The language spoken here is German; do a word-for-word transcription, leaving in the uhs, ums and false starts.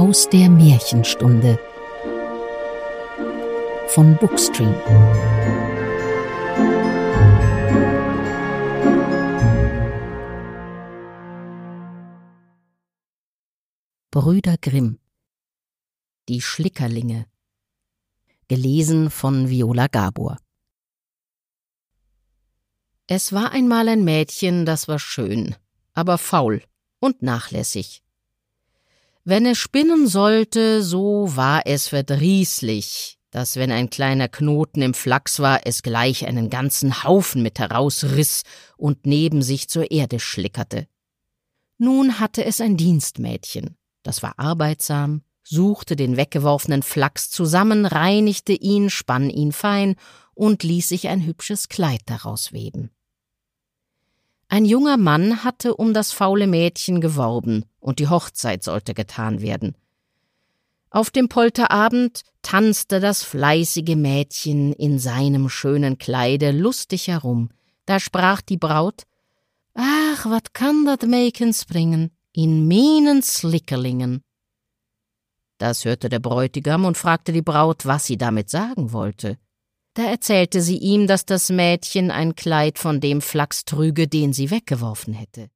aus der Märchenstunde von Bookstream. Brüder Grimm. Die Schlickerlinge. Gelesen von Viola Gabor. Es war einmal ein Mädchen, das war schön, aber faul und nachlässig. Wenn es spinnen sollte, so war es verdrießlich, dass, wenn ein kleiner Knoten im Flachs war, es gleich einen ganzen Haufen mit herausriss und neben sich zur Erde schlickerte. Nun hatte es ein Dienstmädchen, das war arbeitsam, suchte den weggeworfenen Flachs zusammen, reinigte ihn, spann ihn fein und ließ sich ein hübsches Kleid daraus weben. Ein junger Mann hatte um das faule Mädchen geworben, und die Hochzeit sollte getan werden. Auf dem Polterabend tanzte das fleißige Mädchen in seinem schönen Kleide lustig herum. Da sprach die Braut: »Ach, wat kann dat Mäken springen, in meinen Slickerlingen.« Das hörte der Bräutigam und fragte die Braut, was sie damit sagen wollte. Da erzählte sie ihm, dass das Mädchen ein Kleid von dem Flachs trüge, den sie weggeworfen hätte.